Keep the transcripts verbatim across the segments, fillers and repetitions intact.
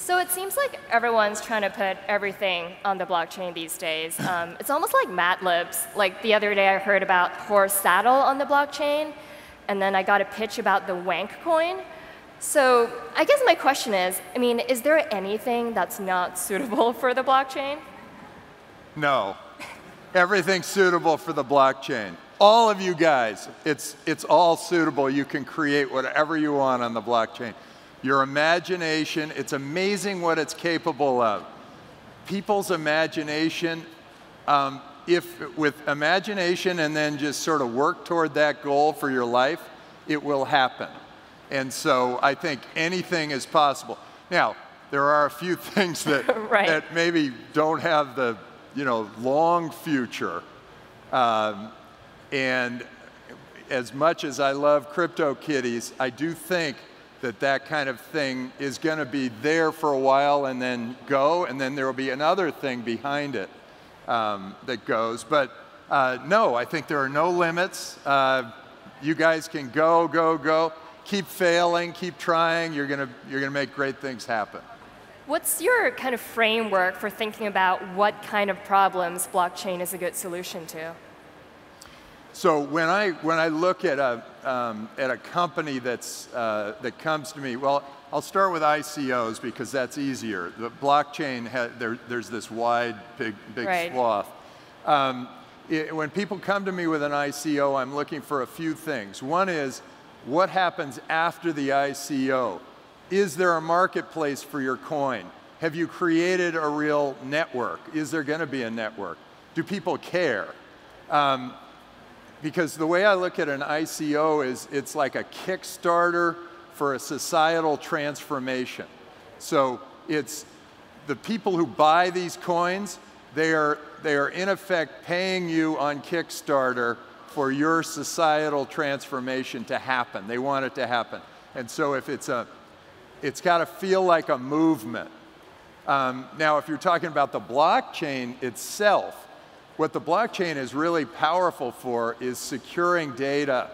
So it seems like everyone's trying to put everything on the blockchain these days. Um, it's almost like Mad Libs. Like the other day I heard about Horse Saddle on the blockchain, and then I got a pitch about the Wank coin. So I guess my question is, I mean, is there anything that's not suitable for the blockchain? No. Everything's suitable for the blockchain. All of you guys, it's, it's all suitable. You can create whatever you want on the blockchain. Your imagination, it's amazing what it's capable of. People's imagination, um, if with imagination and then just sort of work toward that goal for your life, it will happen. And so I think anything is possible. Now, there are a few things that, right. that maybe don't have the you know, long future. Um, and as much as I love CryptoKitties, I do think that that kind of thing is going to be there for a while and then go, and then there will be another thing behind it um, that goes. But uh, no, I think there are no limits. Uh, you guys can go, go, go. Keep failing, keep trying. You're going to you're going to make great things happen. What's your kind of framework for thinking about what kind of problems blockchain is a good solution to? So when I when I look at a um, at a company that's uh, that comes to me, well, I'll start with I C Os because that's easier. The blockchain ha there, there's this wide big big right. swath. Um, it, when people come to me with an I C O, I'm looking for a few things. One is what happens after the I C O. Is there a marketplace for your coin? Have you created a real network? Is there going to be a network? Do people care? Um, because the way I look at an I C O is it's like a Kickstarter for a societal transformation. So it's the people who buy these coins, they are, they are in effect paying you on Kickstarter for your societal transformation to happen. They want it to happen. And so if it's a It's got to feel like a movement. Um, now, if you're talking about the blockchain itself, what the blockchain is really powerful for is securing data.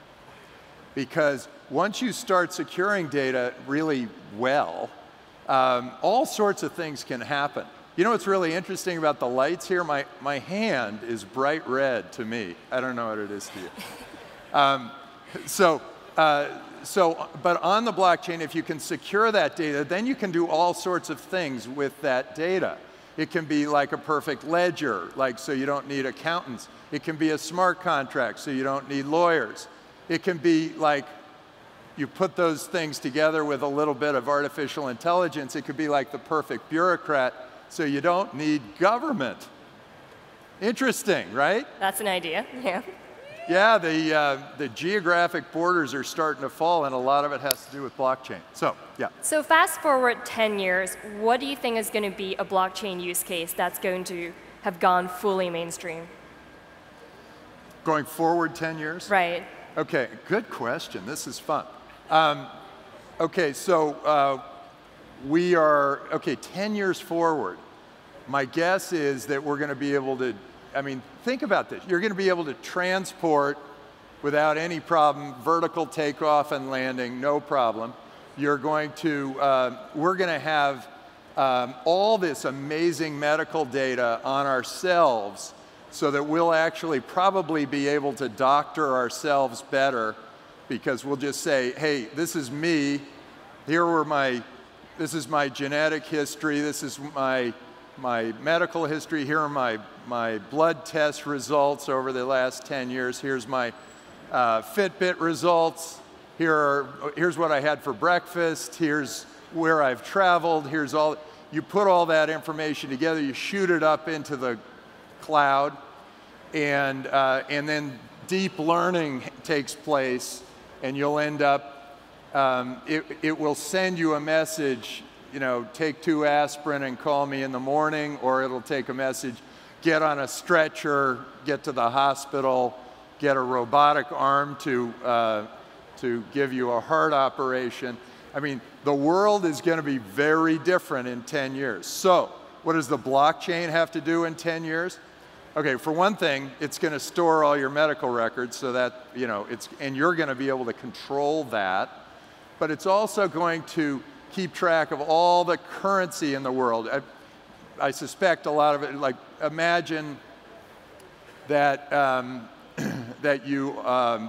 Because once you start securing data really well, um, all sorts of things can happen. You know what's really interesting about the lights here? My, my hand is bright red to me. I don't know what it is to you. Um, so. Uh, So, but on the blockchain, if you can secure that data, then you can do all sorts of things with that data. It can be like a perfect ledger, like so you don't need accountants. It can be a smart contract, so you don't need lawyers. It can be like you put those things together with a little bit of artificial intelligence. It could be like the perfect bureaucrat, so you don't need government. Interesting, right? That's an idea, yeah. Yeah, the, uh, the geographic borders are starting to fall, and a lot of it has to do with blockchain. So, yeah. So fast forward ten years, what do you think is going to be a blockchain use case that's going to have gone fully mainstream? Going forward ten years? Right. Okay, good question. This is fun. Um, okay, so uh, we are, okay, ten years forward. My guess is that we're going to be able to I mean, think about this. You're going to be able to transport without any problem, vertical takeoff and landing, no problem. You're going to, uh, we're going to have um, all this amazing medical data on ourselves so that we'll actually probably be able to doctor ourselves better because we'll just say, hey, this is me. Here were my, this is my genetic history. This is my my medical history. Here are my, my blood test results over the last ten years. Here's my uh, Fitbit results. Here are, here's what I had for breakfast. Here's where I've traveled. Here's all. You put all that information together. You shoot it up into the cloud. And, uh, and then deep learning takes place. And you'll end up, um, it, it will send you a message, you know, take two aspirin and call me in the morning, or it'll take a message, get on a stretcher, get to the hospital, get a robotic arm to, uh, to give you a heart operation. I mean, the world is going to be very different in ten years. So, what does the blockchain have to do in ten years? Okay, for one thing, it's going to store all your medical records so that, you know, it's, and you're going to be able to control that. But it's also going to keep track of all the currency in the world. I, I suspect a lot of it, like imagine that, um, that you, um,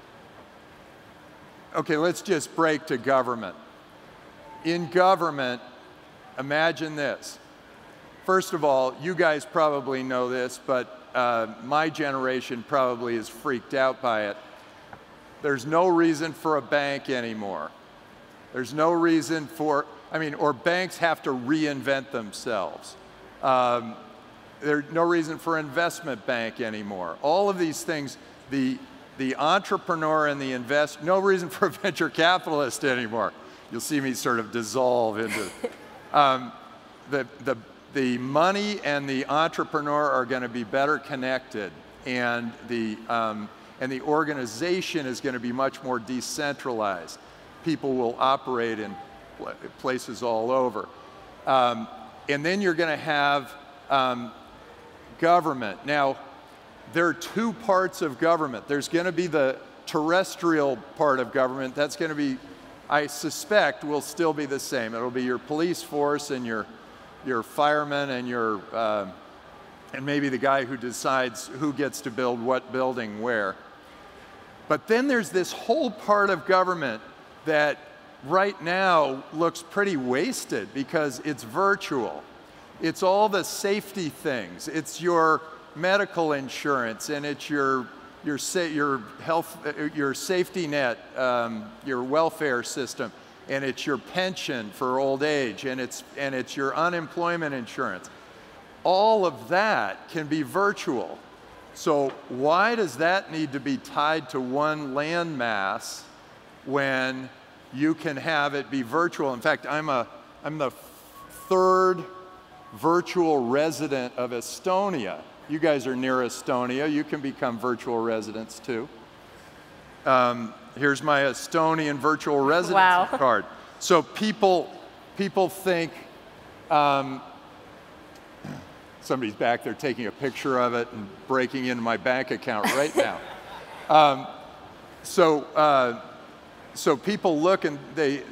okay, let's just break to government. In government, imagine this. First of all, you guys probably know this, but uh, my generation probably is freaked out by it. There's no reason for a bank anymore. There's no reason for, I mean, or banks have to reinvent themselves. Um, there's no reason for investment bank anymore. All of these things, the, the entrepreneur and the invest, no reason for a venture capitalist anymore. You'll see me sort of dissolve into, um, the, the, the money and the entrepreneur are going to be better connected, and the, um, and the organization is going to be much more decentralized. People will operate in places all over. Um, and then you're going to have um, government. Now, there are two parts of government. There's going to be the terrestrial part of government. That's going to be, I suspect, will still be the same. It'll be your police force and your, your firemen and your, uh, and maybe the guy who decides who gets to build what building where. But then there's this whole part of government that right now looks pretty wasted because it's virtual. It's all the safety things. It's your medical insurance, and it's your your sa your health, your safety net, um, your welfare system, and it's your pension for old age, and it's and it's your unemployment insurance. All of that can be virtual. So why does that need to be tied to one landmass when you can have it be virtual? In fact, I'm a I'm the third virtual resident of Estonia. You guys are near Estonia. You can become virtual residents too. Um, here's my Estonian virtual residency wow. card. So people, people think, um, somebody's back there taking a picture of it and breaking into my bank account right now. um, so, uh, so people look and they,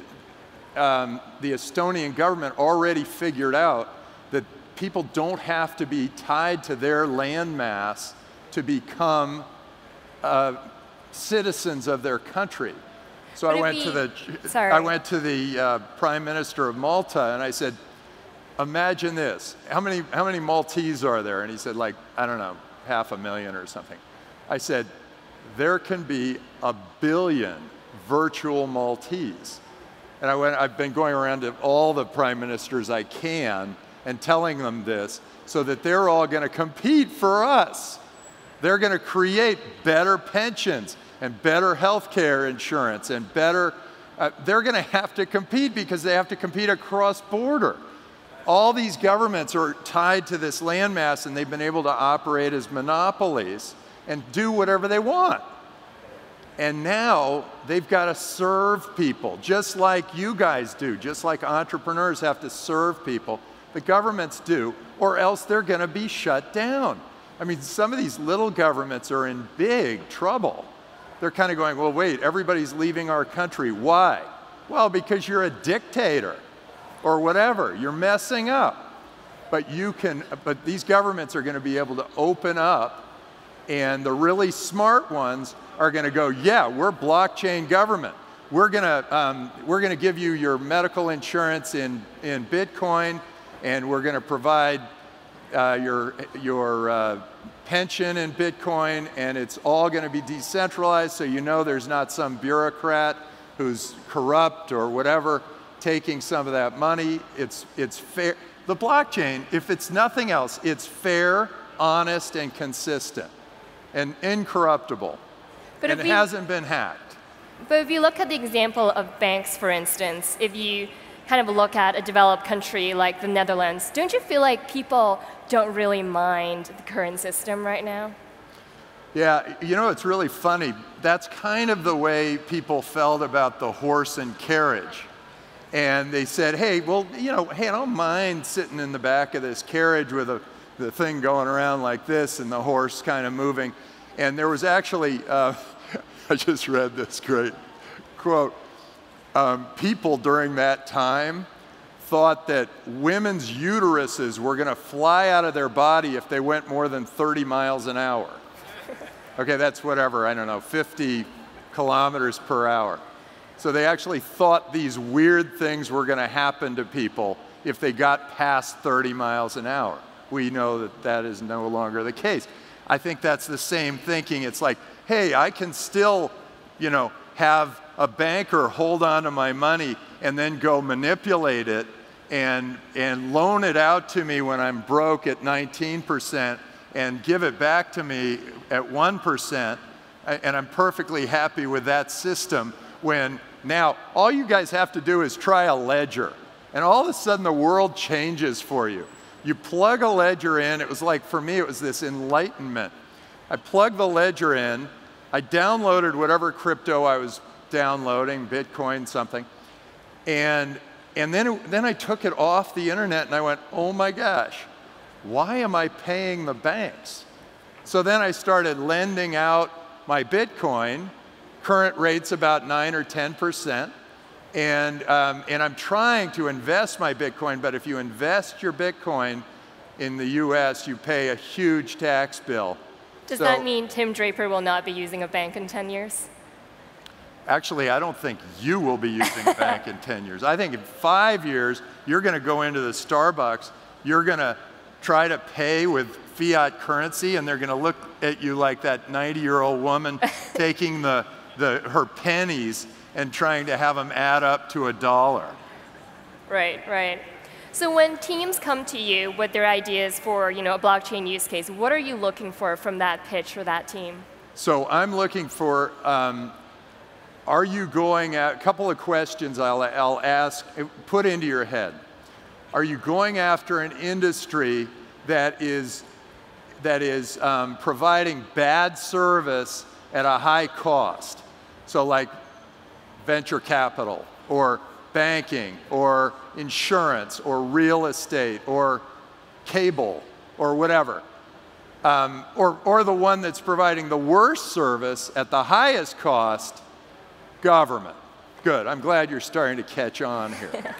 um, the Estonian government already figured out that people don't have to be tied to their landmass to become uh, citizens of their country. So I went, to the, Sorry. I went to the uh, Prime Minister of Malta and I said, imagine this, how many, how many Maltese are there? And he said, like, I don't know, half a million or something. I said, there can be a billion virtual Maltese. And I went, I've been going around to all the prime ministers I can and telling them this so that they're all going to compete for us. They're going to create better pensions and better health care insurance and better, uh, they're going to have to compete because they have to compete across border. All these governments are tied to this landmass and they've been able to operate as monopolies and do whatever they want. And now they've got to serve people, just like you guys do, just like entrepreneurs have to serve people. The governments do, or else they're going to be shut down. I mean, some of these little governments are in big trouble. They're kind of going, well, wait, everybody's leaving our country. Why? Well, because you're a dictator or whatever. You're messing up. But you can, but these governments are going to be able to open up, and the really smart ones are going to go, yeah, we're blockchain government. We're going to um, we're going to give you your medical insurance in in Bitcoin, and we're going to provide uh, your your uh, pension in Bitcoin, and it's all going to be decentralized, so you know there's not some bureaucrat who's corrupt or whatever taking some of that money. It's it's fair. The blockchain, if it's nothing else, it's fair, honest, and consistent, and incorruptible. But and it we, hasn't been hacked. But if you look at the example of banks, for instance, if you kind of look at a developed country like the Netherlands, don't you feel like people don't really mind the current system right now? Yeah, you know, it's really funny. That's kind of the way people felt about the horse and carriage. And they said, hey, well, you know, hey, I don't mind sitting in the back of this carriage with a, the thing going around like this and the horse kind of moving. And there was actually, uh, I just read this great quote. um, people during that time thought that women's uteruses were going to fly out of their body if they went more than thirty miles an hour. Okay, that's whatever, I don't know, fifty kilometers per hour. So they actually thought these weird things were going to happen to people if they got past thirty miles an hour. We know that that is no longer the case. I think that's the same thinking. It's like, hey, I can still, you know, have a banker hold on to my money and then go manipulate it and, and loan it out to me when I'm broke at nineteen percent and give it back to me at one percent, and I'm perfectly happy with that system, when now all you guys have to do is try a ledger, and all of a sudden the world changes for you. You plug a ledger in. It was like, for me, it was this enlightenment. I plugged the ledger in, I downloaded whatever crypto I was downloading, Bitcoin, something, and, and then, it, then I took it off the internet and I went, oh my gosh, why am I paying the banks? So then I started lending out my Bitcoin. Current rate's about nine or ten percent. And, um, and I'm trying to invest my Bitcoin, but if you invest your Bitcoin in the U S, you pay a huge tax bill. Does so, that mean Tim Draper will not be using a bank in ten years? Actually, I don't think you will be using a bank in ten years. I think in five years, you're going to go into the Starbucks, you're going to try to pay with fiat currency, and they're going to look at you like that ninety-year-old woman taking the, the, her pennies and trying to have them add up to a dollar. Right, right. So when teams come to you with their ideas for, you know, a blockchain use case, what are you looking for from that pitch for that team? So I'm looking for, um, are you going at, a couple of questions I'll, I'll ask, put into your head. Are you going after an industry that is, that is um, providing bad service at a high cost? So like venture capital, or banking, or insurance, or real estate, or cable, or whatever. Um, or, or the one that's providing the worst service at the highest cost, government. Good, I'm glad you're starting to catch on here.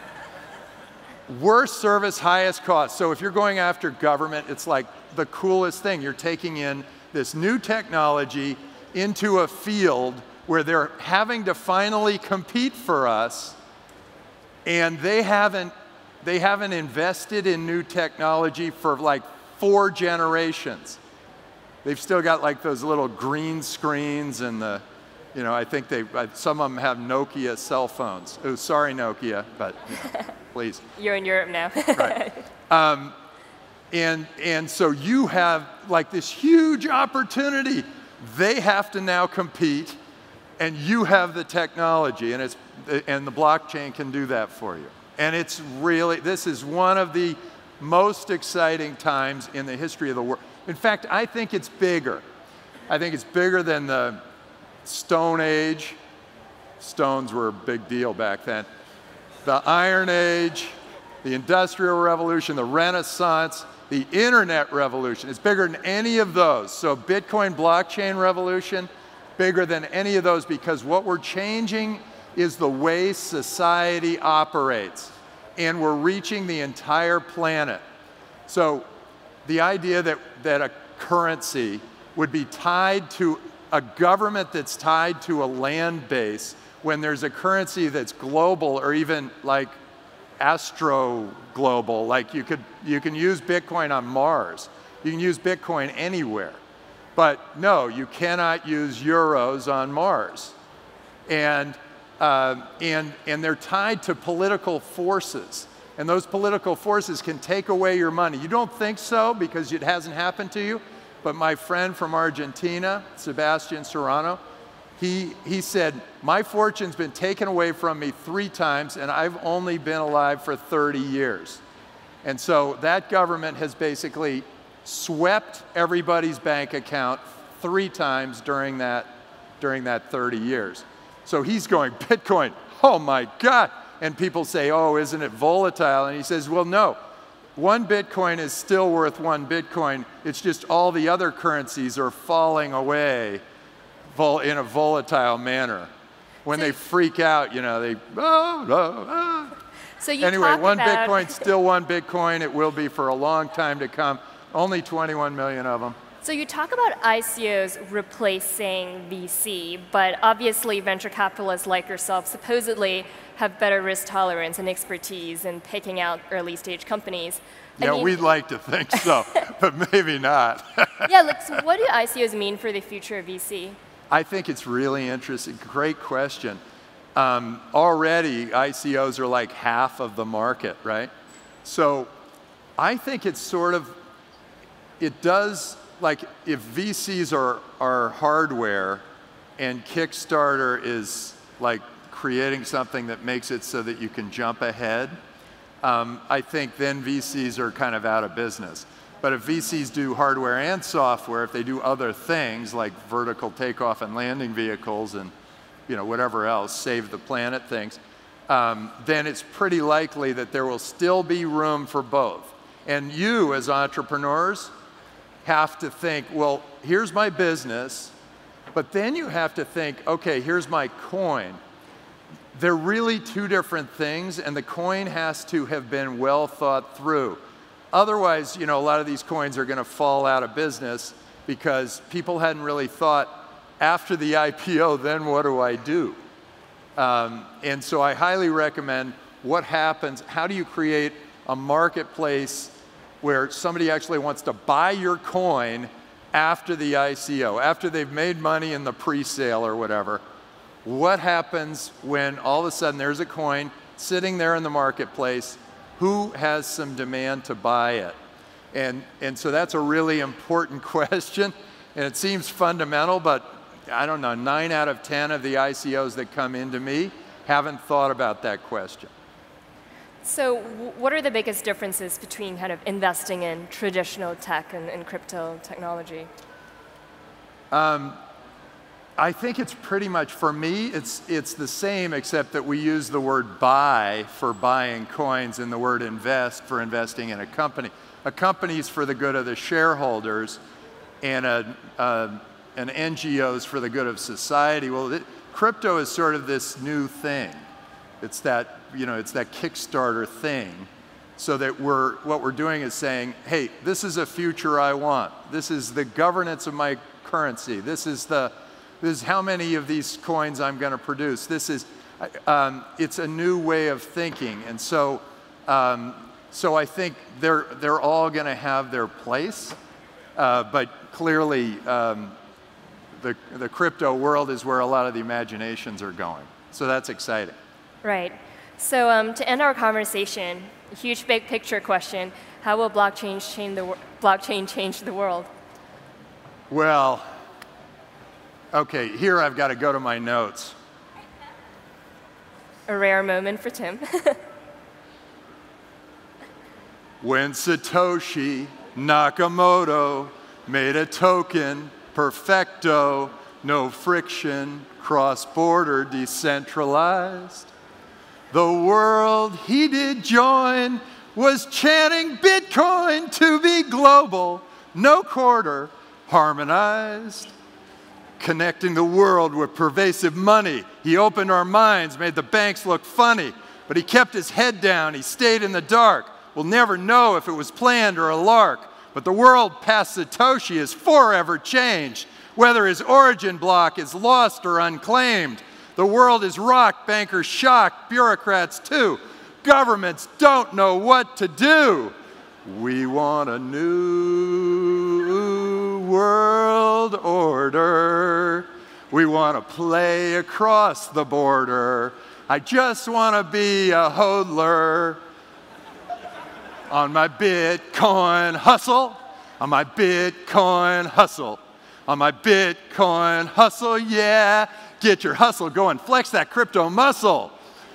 Worst service, highest cost. So if you're going after government, it's like the coolest thing. You're taking in this new technology into a field where they're having to finally compete for us, and they haven't, they haven't invested in new technology for like four generations. They've still got like those little green screens, and the, you know, I think they, some of them have Nokia cell phones. Oh, sorry, Nokia, but you know, please. You're in Europe now. Right. Um, and, and so you have like this huge opportunity. They have to now compete, and you have the technology, and, it's, and the blockchain can do that for you. And it's really, this is one of the most exciting times in the history of the world. In fact, I think it's bigger. I think it's bigger than the Stone Age. Stones were a big deal back then. The Iron Age, the Industrial Revolution, the Renaissance, the Internet Revolution. It's bigger than any of those. So Bitcoin blockchain revolution, bigger than any of those, because what we're changing is the way society operates, and we're reaching the entire planet. So the idea that, that a currency would be tied to a government that's tied to a land base, when there's a currency that's global, or even like astro global, like you could, you can use Bitcoin on Mars, you can use Bitcoin anywhere. But no, you cannot use euros on Mars. And, uh, and, and they're tied to political forces. And those political forces can take away your money. You don't think so because it hasn't happened to you, but my friend from Argentina, Sebastian Serrano, he, he said, my fortune's been taken away from me three times, and I've only been alive for thirty years. And so that government has basically swept everybody's bank account three times during that, during that thirty years. So he's going, Bitcoin, oh my God. And people say, oh, isn't it volatile? And he says, well, no. One Bitcoin is still worth one Bitcoin. It's just all the other currencies are falling away in a volatile manner. when so they freak out, you know, they, oh, no, oh. So you Anyway, talk one about Bitcoin, still one Bitcoin. It will be for a long time to come. Only twenty-one million of them. So you talk about I C Os replacing V C, but obviously venture capitalists like yourself supposedly have better risk tolerance and expertise in picking out early stage companies. I Yeah, mean, we'd like to think so, but maybe not. yeah, like, so what do I C Os mean for the future of V C? I think it's really interesting. Great question. Um, already, I C Os are like half of the market, right? So I think it's sort of, it does, like if V Cs are, are hardware and Kickstarter is like creating something that makes it so that you can jump ahead, um, I think then V Cs are kind of out of business. But if V Cs do hardware and software, if they do other things like vertical takeoff and landing vehicles and you know, whatever else, save the planet things, um, then it's pretty likely that there will still be room for both. And you as entrepreneurs have to think, well, here's my business, but then you have to think, okay, here's my coin. They're really two different things, and the coin has to have been well thought through. Otherwise, you know, a lot of these coins are going to fall out of business because people hadn't really thought, after the I P O, then what do I do? Um, and so I highly recommend what happens, how do you create a marketplace where somebody actually wants to buy your coin after the I C O, after they've made money in the pre-sale or whatever. What happens when all of a sudden there's a coin sitting there in the marketplace? Who has some demand to buy it? And, and so that's a really important question, and it seems fundamental, but I don't know, nine out of ten of the I C Os that come into me haven't thought about that question. So what are the biggest differences between kind of investing in traditional tech and, and crypto technology? Um, I think it's pretty much, for me, it's, it's the same, except that we use the word buy for buying coins and the word invest for investing in a company. A company is for the good of the shareholders, and a, a, an N G O is for the good of society. Well, it, crypto is sort of this new thing. It's that, you know, it's that Kickstarter thing, so that we're, what we're doing is saying, hey, this is a future I want. This is the governance of my currency. This is the, this is how many of these coins I'm going to produce. This is, um, it's a new way of thinking, and so, um, so I think they're they're all going to have their place, uh, but clearly, um, the the crypto world is where a lot of the imaginations are going. So that's exciting. Right. So um, to end our conversation, a huge big picture question: how will blockchain change the blockchain change the world? Well, okay. Here I've got to go to my notes. A rare moment for Tim. When Satoshi Nakamoto made a token, perfecto, no friction, cross-border, decentralized, the world he did join was chanting Bitcoin to be global, no quarter, harmonized. Connecting the world with pervasive money, he opened our minds, made the banks look funny, but he kept his head down, he stayed in the dark. We'll never know if it was planned or a lark, but the world past Satoshi is forever changed, whether his origin block is lost or unclaimed. The world is rocked, bankers shocked, bureaucrats too. Governments don't know what to do. We want a new world order. We want to play across the border. I just want to be a hodler on my Bitcoin hustle, on my Bitcoin hustle, on my Bitcoin hustle, yeah. Get your hustle going, flex that crypto muscle.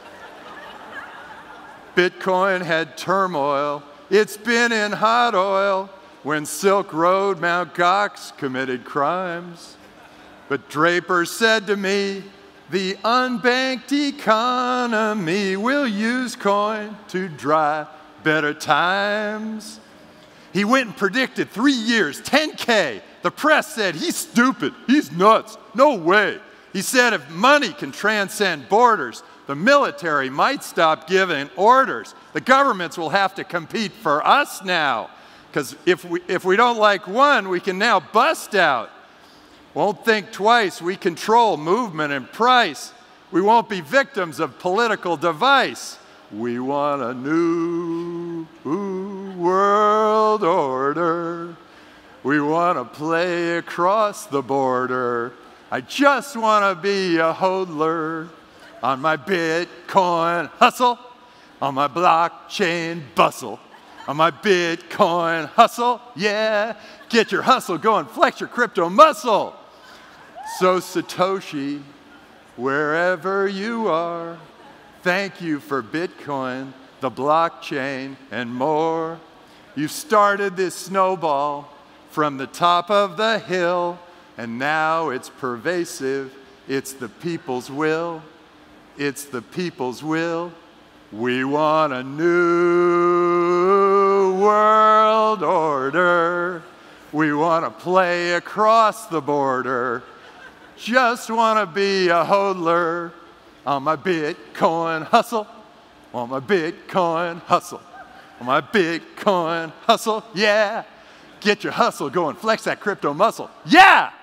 Bitcoin had turmoil, it's been in hot oil when Silk Road, Mount Gox committed crimes. But Draper said to me, the unbanked economy will use coin to drive better times. He went and predicted three years, ten K. The press said, he's stupid, he's nuts, no way. He said if money can transcend borders, the military might stop giving orders. The governments will have to compete for us now. Because if we, if we don't like one, we can now bust out. Won't think twice. We control movement and price. We won't be victims of political device. We want a new world order. We want to play across the border. I just want to be a hodler on my Bitcoin hustle, on my blockchain bustle, on my Bitcoin hustle, yeah. Get your hustle going, flex your crypto muscle. So Satoshi, wherever you are, thank you for Bitcoin, the blockchain, and more. You started this snowball from the top of the hill, and now it's pervasive. It's the people's will. It's the people's will. We want a new world order. We want to play across the border. Just want to be a hodler on my Bitcoin hustle, on my Bitcoin hustle, on my Bitcoin hustle, yeah. Get your hustle going, flex that crypto muscle, yeah!